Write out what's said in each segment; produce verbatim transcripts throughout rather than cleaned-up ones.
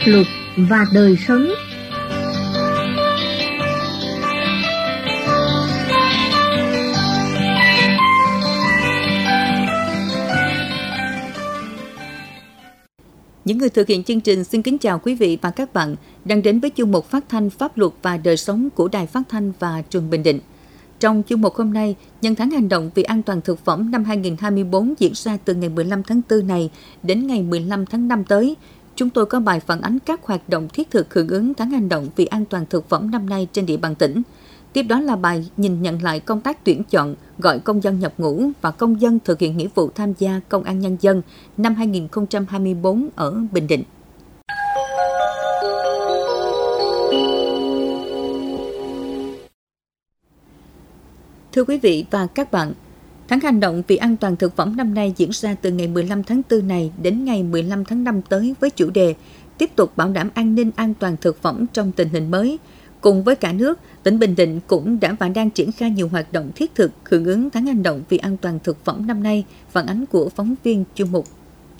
luật và đời sống. Những người thực hiện chương trình xin kính chào quý vị và các bạn đang đến với chương mục phát thanh Pháp luật và đời sống của Đài Phát thanh và Truyền hình Bình Định. Trong chương mục hôm nay, nhân tháng hành động vì an toàn thực phẩm năm hai không hai tư diễn ra từ ngày mười lăm tháng tư này đến ngày mười lăm tháng năm tới, chúng tôi có bài phản ánh các hoạt động thiết thực hưởng ứng tháng hành động vì an toàn thực phẩm năm nay trên địa bàn tỉnh. Tiếp đó là bài nhìn nhận lại công tác tuyển chọn, gọi công dân nhập ngũ và công dân thực hiện nghĩa vụ tham gia công an nhân dân năm hai không hai tư ở Bình Định. Thưa quý vị và các bạn, tháng hành động vì an toàn thực phẩm năm nay diễn ra từ ngày mười lăm tháng tư này đến ngày mười lăm tháng năm tới với chủ đề tiếp tục bảo đảm an ninh an toàn thực phẩm trong tình hình mới. Cùng với cả nước, tỉnh Bình Định cũng đã và đang triển khai nhiều hoạt động thiết thực hưởng ứng tháng hành động vì an toàn thực phẩm năm nay, phản ánh của phóng viên chuyên mục.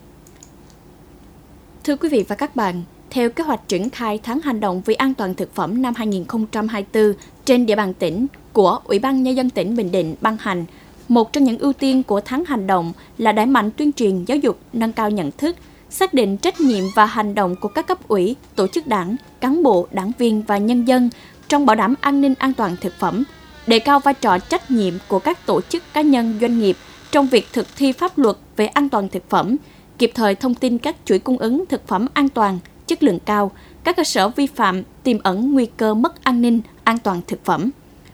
Thưa quý vị và các bạn, theo kế hoạch triển khai tháng hành động vì an toàn thực phẩm năm hai không hai tư trên địa bàn tỉnh của Ủy ban Nhân dân tỉnh Bình Định ban hành, một trong những ưu tiên của tháng hành động là đẩy mạnh tuyên truyền giáo dục, nâng cao nhận thức, xác định trách nhiệm và hành động của các cấp ủy, tổ chức đảng, cán bộ, đảng viên và nhân dân trong bảo đảm an ninh an toàn thực phẩm, đề cao vai trò trách nhiệm của các tổ chức cá nhân doanh nghiệp trong việc thực thi pháp luật về an toàn thực phẩm, kịp thời thông tin các chuỗi cung ứng thực phẩm an toàn, chất lượng cao, các cơ sở vi phạm tiềm ẩn nguy cơ mất an ninh an toàn thực phẩm.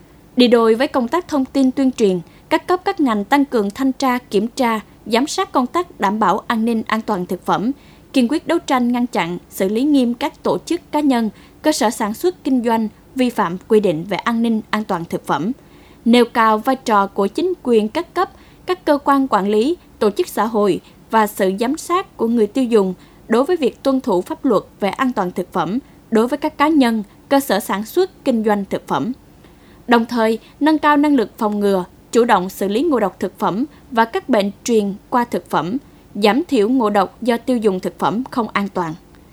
Đi đôi với công tác thông tin tuyên truyền, các cấp các ngành tăng cường thanh tra, kiểm tra, giám sát công tác đảm bảo an ninh an toàn thực phẩm, kiên quyết đấu tranh ngăn chặn, xử lý nghiêm các tổ chức cá nhân, cơ sở sản xuất kinh doanh vi phạm quy định về an ninh an toàn thực phẩm, nêu cao vai trò của chính quyền các cấp, các cơ quan quản lý, tổ chức xã hội và sự giám sát của người tiêu dùng đối với việc tuân thủ pháp luật về an toàn thực phẩm đối với các cá nhân, cơ sở sản xuất kinh doanh thực phẩm. Đồng thời, nâng cao năng lực phòng ngừa, chủ động xử lý ngộ độc thực phẩm và các bệnh truyền qua thực phẩm, giảm thiểu ngộ độc do tiêu dùng thực phẩm không an toàn.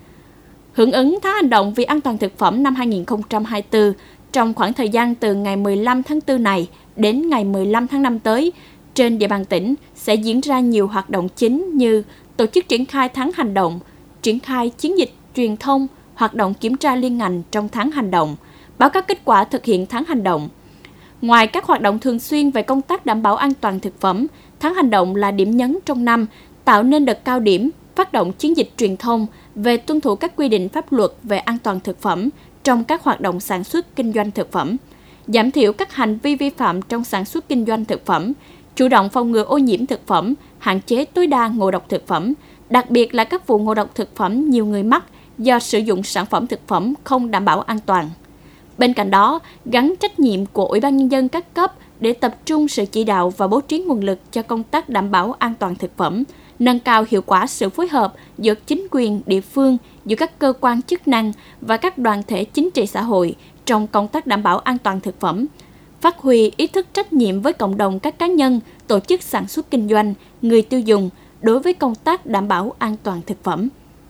Hưởng ứng tháng hành động vì an toàn thực phẩm năm hai không hai tư, trong khoảng thời gian từ ngày mười lăm tháng tư này đến ngày mười lăm tháng năm tới, trên địa bàn tỉnh sẽ diễn ra nhiều hoạt động chính như tổ chức triển khai tháng hành động, triển khai chiến dịch truyền thông, hoạt động kiểm tra liên ngành trong tháng hành động, báo cáo kết quả thực hiện tháng hành động. Ngoài các hoạt động thường xuyên về công tác đảm bảo an toàn thực phẩm, tháng hành động là điểm nhấn trong năm, tạo nên đợt cao điểm, phát động chiến dịch truyền thông về tuân thủ các quy định pháp luật về an toàn thực phẩm trong các hoạt động sản xuất kinh doanh thực phẩm, giảm thiểu các hành vi vi phạm trong sản xuất kinh doanh thực phẩm, chủ động phòng ngừa ô nhiễm thực phẩm, hạn chế tối đa ngộ độc thực phẩm, đặc biệt là các vụ ngộ độc thực phẩm nhiều người mắc do sử dụng sản phẩm thực phẩm không đảm bảo an toàn. Bên cạnh đó, gắn trách nhiệm của Ủy ban Nhân dân các cấp để tập trung sự chỉ đạo và bố trí nguồn lực cho công tác đảm bảo an toàn thực phẩm, nâng cao hiệu quả sự phối hợp giữa chính quyền địa phương, giữa các cơ quan chức năng và các đoàn thể chính trị xã hội trong công tác đảm bảo an toàn thực phẩm, phát huy ý thức trách nhiệm với cộng đồng các cá nhân, tổ chức sản xuất kinh doanh, người tiêu dùng đối với công tác đảm bảo an toàn thực phẩm.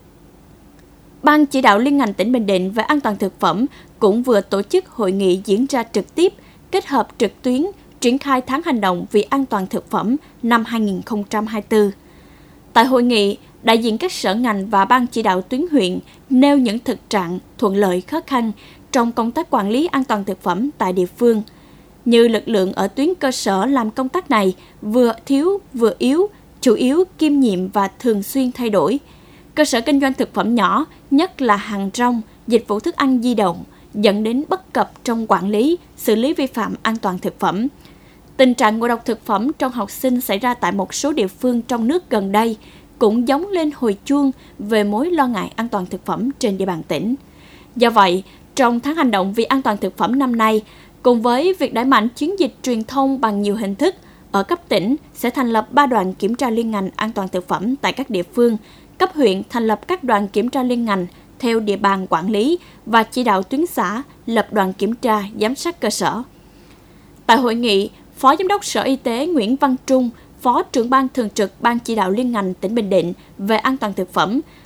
Ban chỉ đạo liên ngành tỉnh Bình Định về an toàn thực phẩm cũng vừa tổ chức hội nghị diễn ra trực tiếp, kết hợp trực tuyến, triển khai tháng hành động vì an toàn thực phẩm năm hai không hai tư. Tại hội nghị, đại diện các sở ngành và ban chỉ đạo tuyến huyện nêu những thực trạng, thuận lợi, khó khăn trong công tác quản lý an toàn thực phẩm tại địa phương, như lực lượng ở tuyến cơ sở làm công tác này vừa thiếu vừa yếu, chủ yếu kiêm nhiệm và thường xuyên thay đổi. Cơ sở kinh doanh thực phẩm nhỏ, nhất là hàng rong, dịch vụ thức ăn di động, dẫn đến bất cập trong quản lý, xử lý vi phạm an toàn thực phẩm. Tình trạng ngộ độc thực phẩm trong học sinh xảy ra tại một số địa phương trong nước gần đây cũng giống lên hồi chuông về mối lo ngại an toàn thực phẩm trên địa bàn tỉnh. Do vậy, trong tháng hành động vì an toàn thực phẩm năm nay, cùng với việc đẩy mạnh chiến dịch truyền thông bằng nhiều hình thức, ở cấp tỉnh sẽ thành lập ba đoàn kiểm tra liên ngành an toàn thực phẩm tại các địa phương, cấp huyện thành lập các đoàn kiểm tra liên ngành theo địa bàn quản lý và chỉ đạo tuyến xã lập đoàn kiểm tra giám sát cơ sở. Tại hội nghị, Phó Giám đốc Sở Y tế Nguyễn Văn Trung, Phó trưởng ban thường trực Ban chỉ đạo liên ngành tỉnh Bình Định về an toàn thực phẩm,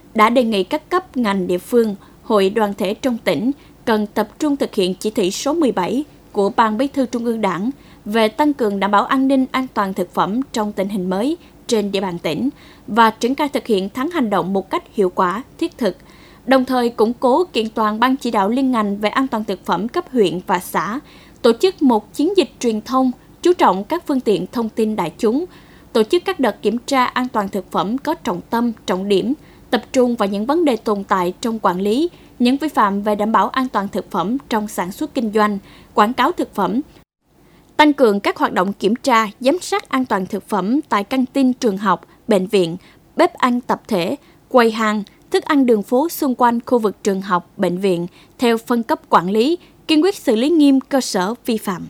đã đề nghị các cấp ngành địa phương, hội đoàn thể trong tỉnh cần tập trung thực hiện chỉ thị số mười bảy của Ban Bí thư Trung ương Đảng về tăng cường đảm bảo an ninh an toàn thực phẩm trong tình hình mới trên địa bàn tỉnh và triển khai thực hiện tháng hành động một cách hiệu quả, thiết thực, đồng thời củng cố kiện toàn Ban chỉ đạo liên ngành về an toàn thực phẩm cấp huyện và xã, tổ chức một chiến dịch truyền thông, chú trọng các phương tiện thông tin đại chúng, tổ chức các đợt kiểm tra an toàn thực phẩm có trọng tâm, trọng điểm, tập trung vào những vấn đề tồn tại trong quản lý, những vi phạm về đảm bảo an toàn thực phẩm trong sản xuất kinh doanh, quảng cáo thực phẩm, tăng cường các hoạt động kiểm tra, giám sát an toàn thực phẩm tại căng tin trường học, bệnh viện, bếp ăn tập thể, quầy hàng, thức ăn đường phố xung quanh khu vực trường học, bệnh viện theo phân cấp quản lý, kiên quyết xử lý nghiêm cơ sở vi phạm.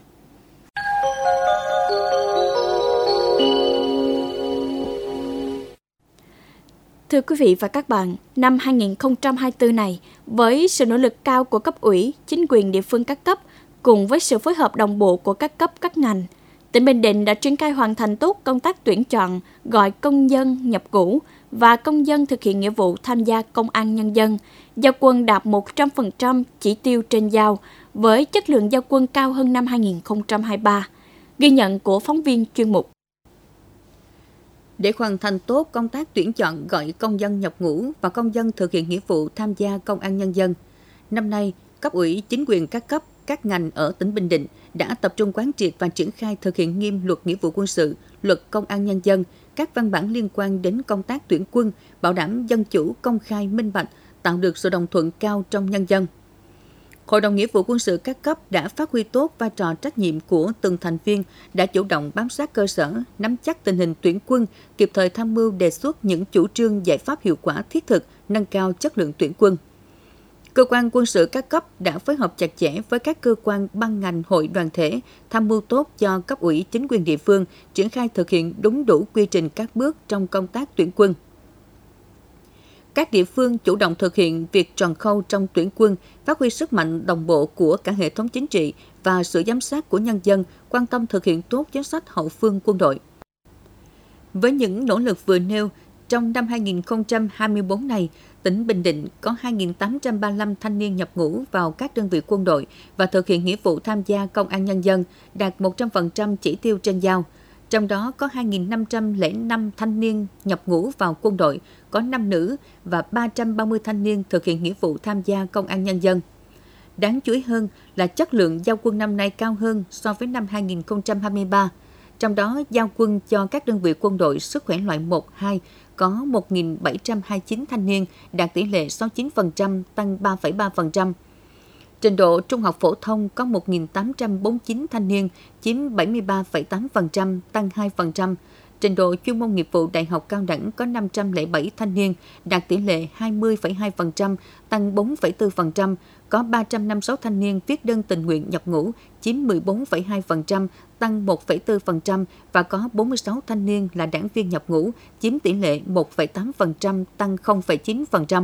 Thưa quý vị và các bạn, năm hai nghìn không trăm hai mươi tư này, với sự nỗ lực cao của cấp ủy, chính quyền địa phương các cấp, cùng với sự phối hợp đồng bộ của các cấp các ngành, tỉnh Bình Định đã triển khai hoàn thành tốt công tác tuyển chọn, gọi công dân nhập ngũ và công dân thực hiện nghĩa vụ tham gia công an nhân dân, giao quân đạt một trăm phần trăm chỉ tiêu trên giao, với chất lượng giao quân cao hơn năm hai nghìn không trăm hai mươi ba. Ghi nhận của phóng viên chuyên mục. Để hoàn thành tốt công tác tuyển chọn gọi công dân nhập ngũ và công dân thực hiện nghĩa vụ tham gia công an nhân dân, năm nay, cấp ủy chính quyền các cấp, các ngành ở tỉnh Bình Định đã tập trung quán triệt và triển khai thực hiện nghiêm luật nghĩa vụ quân sự, luật công an nhân dân, các văn bản liên quan đến công tác tuyển quân, bảo đảm dân chủ, công khai, minh bạch, tạo được sự đồng thuận cao trong nhân dân. Hội đồng nghĩa vụ quân sự các cấp đã phát huy tốt vai trò trách nhiệm của từng thành viên, đã chủ động bám sát cơ sở, nắm chắc tình hình tuyển quân, kịp thời tham mưu đề xuất những chủ trương giải pháp hiệu quả thiết thực, nâng cao chất lượng tuyển quân. Cơ quan quân sự các cấp đã phối hợp chặt chẽ với các cơ quan ban ngành hội đoàn thể, tham mưu tốt cho cấp ủy chính quyền địa phương, triển khai thực hiện đúng đủ quy trình các bước trong công tác tuyển quân. Các địa phương chủ động thực hiện việc tròn khâu trong tuyển quân, phát huy sức mạnh đồng bộ của cả hệ thống chính trị và sự giám sát của nhân dân, quan tâm thực hiện tốt chính sách hậu phương quân đội. Với những nỗ lực vừa nêu, trong năm hai nghìn không trăm hai mươi tư này, tỉnh Bình Định có hai nghìn tám trăm ba mươi lăm thanh niên nhập ngũ vào các đơn vị quân đội và thực hiện nghĩa vụ tham gia công an nhân dân, đạt một trăm phần trăm chỉ tiêu trên giao. Trong đó có hai nghìn năm trăm lẻ năm thanh niên nhập ngũ vào quân đội, có năm nữ và ba trăm ba mươi thanh niên thực hiện nghĩa vụ tham gia công an nhân dân. Đáng chú ý hơn là chất lượng giao quân năm nay cao hơn so với năm hai nghìn không trăm hai mươi ba. Trong đó, giao quân cho các đơn vị quân đội sức khỏe loại một, hai có một nghìn bảy trăm hai mươi chín thanh niên, đạt tỷ lệ sáu mươi chín phần trăm, tăng ba phẩy ba phần trăm. Trình độ trung học phổ thông có một nghìn tám trăm bốn mươi chín thanh niên, chiếm bảy mươi ba phẩy tám phần trăm, tăng hai phần trăm. Trình độ chuyên môn nghiệp vụ đại học cao đẳng có năm trăm lẻ bảy thanh niên, đạt tỷ lệ hai mươi phẩy hai phần trăm, tăng bốn phẩy bốn phần trăm. Có ba trăm năm mươi sáu thanh niên viết đơn tình nguyện nhập ngũ, chiếm mười bốn phẩy hai phần trăm, tăng một phẩy bốn phần trăm và có bốn mươi sáu thanh niên là đảng viên nhập ngũ, chiếm tỷ lệ một phẩy tám phần trăm, tăng không phẩy chín phần trăm.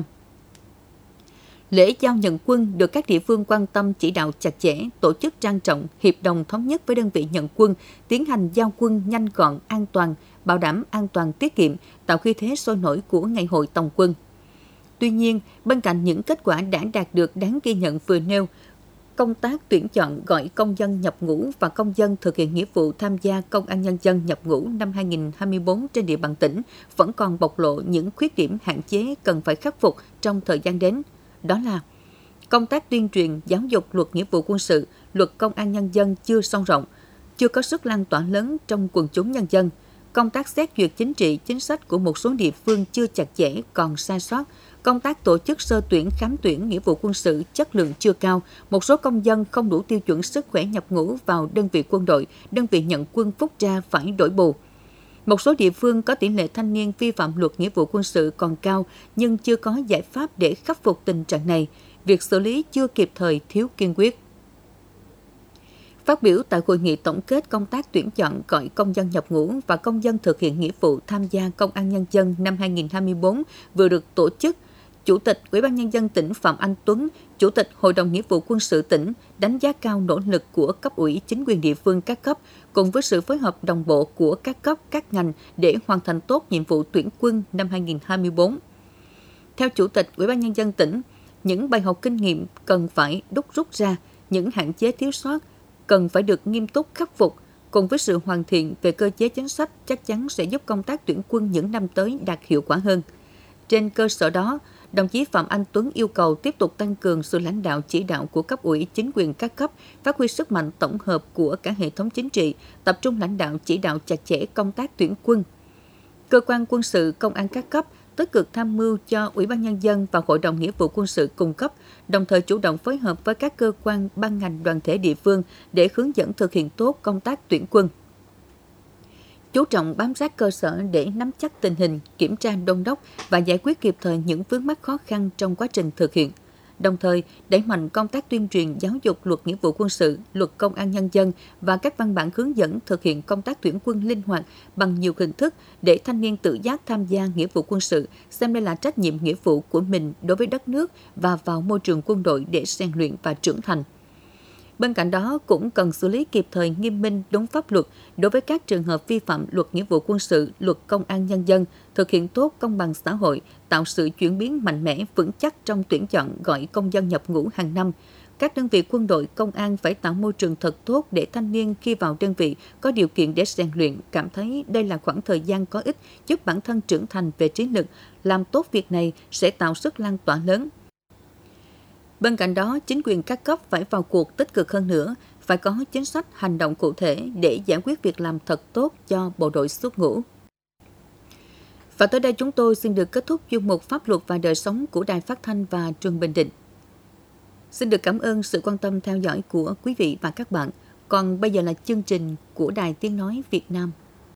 Lễ giao nhận quân được các địa phương quan tâm chỉ đạo chặt chẽ, tổ chức trang trọng, hiệp đồng thống nhất với đơn vị nhận quân, tiến hành giao quân nhanh gọn, an toàn, bảo đảm an toàn tiết kiệm, tạo khí thế sôi nổi của ngày hội tổng quân. Tuy nhiên, bên cạnh những kết quả đã đạt được đáng ghi nhận vừa nêu, công tác tuyển chọn gọi công dân nhập ngũ và công dân thực hiện nghĩa vụ tham gia công an nhân dân nhập ngũ năm hai nghìn không trăm hai mươi tư trên địa bàn tỉnh vẫn còn bộc lộ những khuyết điểm hạn chế cần phải khắc phục trong thời gian đến. Đó là công tác tuyên truyền giáo dục luật nghĩa vụ quân sự, luật công an nhân dân chưa sâu rộng, chưa có sức lan tỏa lớn trong quần chúng nhân dân. Công tác xét duyệt chính trị, chính sách của một số địa phương chưa chặt chẽ, còn sai sót. Công tác tổ chức sơ tuyển, khám tuyển nghĩa vụ quân sự chất lượng chưa cao. Một số công dân không đủ tiêu chuẩn sức khỏe nhập ngũ vào đơn vị quân đội, đơn vị nhận quân phúc tra phải đổi bù. Một số địa phương có tỷ lệ thanh niên vi phạm luật nghĩa vụ quân sự còn cao nhưng chưa có giải pháp để khắc phục tình trạng này. Việc xử lý chưa kịp thời, thiếu kiên quyết. Phát biểu tại hội nghị tổng kết công tác tuyển chọn gọi công dân nhập ngũ và công dân thực hiện nghĩa vụ tham gia công an nhân dân năm hai nghìn không trăm hai mươi tư vừa được tổ chức, Chủ tịch Ủy ban Nhân dân tỉnh Phạm Anh Tuấn, Chủ tịch Hội đồng Nghĩa vụ Quân sự tỉnh đánh giá cao nỗ lực của cấp ủy chính quyền địa phương các cấp cùng với sự phối hợp đồng bộ của các cấp, các ngành để hoàn thành tốt nhiệm vụ tuyển quân năm hai nghìn không trăm hai mươi tư. Theo Chủ tịch Ủy ban Nhân dân tỉnh, những bài học kinh nghiệm cần phải đúc rút ra, những hạn chế thiếu sót cần phải được nghiêm túc khắc phục, cùng với sự hoàn thiện về cơ chế chính sách chắc chắn sẽ giúp công tác tuyển quân những năm tới đạt hiệu quả hơn. Trên cơ sở đó, đồng chí Phạm Anh Tuấn yêu cầu tiếp tục tăng cường sự lãnh đạo chỉ đạo của cấp ủy chính quyền các cấp, phát huy sức mạnh tổng hợp của cả hệ thống chính trị, tập trung lãnh đạo chỉ đạo chặt chẽ công tác tuyển quân. Cơ quan quân sự công an các cấp tích cực tham mưu cho Ủy ban Nhân dân và Hội đồng Nghĩa vụ quân sự cung cấp, đồng thời chủ động phối hợp với các cơ quan, ban ngành, đoàn thể địa phương để hướng dẫn thực hiện tốt công tác tuyển quân. Chú trọng bám sát cơ sở để nắm chắc tình hình, kiểm tra đôn đốc và giải quyết kịp thời những vướng mắc khó khăn trong quá trình thực hiện. Đồng thời, đẩy mạnh công tác tuyên truyền giáo dục luật nghĩa vụ quân sự, luật công an nhân dân và các văn bản hướng dẫn thực hiện công tác tuyển quân linh hoạt bằng nhiều hình thức để thanh niên tự giác tham gia nghĩa vụ quân sự, xem đây là trách nhiệm nghĩa vụ của mình đối với đất nước và vào môi trường quân đội để rèn luyện và trưởng thành. Bên cạnh đó, cũng cần xử lý kịp thời nghiêm minh đúng pháp luật đối với các trường hợp vi phạm luật nghĩa vụ quân sự, luật công an nhân dân, thực hiện tốt công bằng xã hội, tạo sự chuyển biến mạnh mẽ, vững chắc trong tuyển chọn gọi công dân nhập ngũ hàng năm. Các đơn vị quân đội, công an phải tạo môi trường thật tốt để thanh niên khi vào đơn vị có điều kiện để rèn luyện, cảm thấy đây là khoảng thời gian có ích, giúp bản thân trưởng thành về trí lực. Làm tốt việc này sẽ tạo sức lan tỏa lớn. Bên cạnh đó, chính quyền các cấp phải vào cuộc tích cực hơn nữa, phải có chính sách hành động cụ thể để giải quyết việc làm thật tốt cho bộ đội xuất ngũ. Và tới đây chúng tôi xin được kết thúc chuyên mục Pháp luật và đời sống của Đài Phát thanh và Truyền Bình Định. Xin được cảm ơn sự quan tâm theo dõi của quý vị và các bạn. Còn bây giờ là chương trình của Đài Tiếng nói Việt Nam.